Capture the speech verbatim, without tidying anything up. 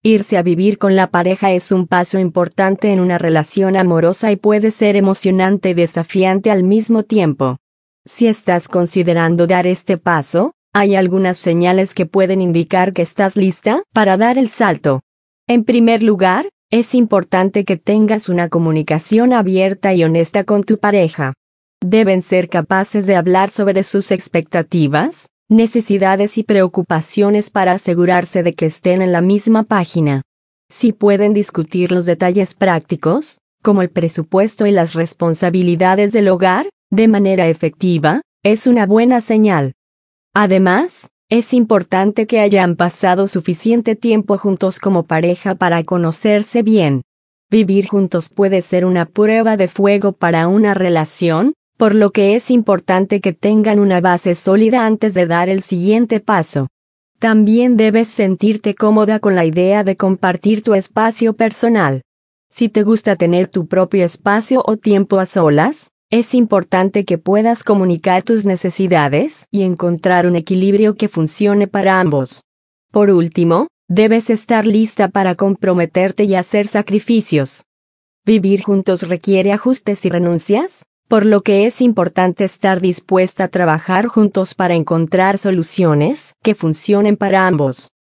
Irse a vivir con la pareja es un paso importante en una relación amorosa y puede ser emocionante y desafiante al mismo tiempo. Si estás considerando dar este paso, hay algunas señales que pueden indicar que estás lista para dar el salto. En primer lugar, es importante que tengas una comunicación abierta y honesta con tu pareja. Deben ser capaces de hablar sobre sus expectativas, necesidades y preocupaciones para asegurarse de que estén en la misma página. Si pueden discutir los detalles prácticos, como el presupuesto y las responsabilidades del hogar, de manera efectiva, es una buena señal. Además, es importante que hayan pasado suficiente tiempo juntos como pareja para conocerse bien. Vivir juntos puede ser una prueba de fuego para una relación, por lo que es importante que tengan una base sólida antes de dar el siguiente paso. También debes sentirte cómoda con la idea de compartir tu espacio personal. Si te gusta tener tu propio espacio o tiempo a solas, es importante que puedas comunicar tus necesidades y encontrar un equilibrio que funcione para ambos. Por último, debes estar lista para comprometerte y hacer sacrificios. Vivir juntos requiere ajustes y renuncias, por lo que es importante estar dispuesta a trabajar juntos para encontrar soluciones que funcionen para ambos.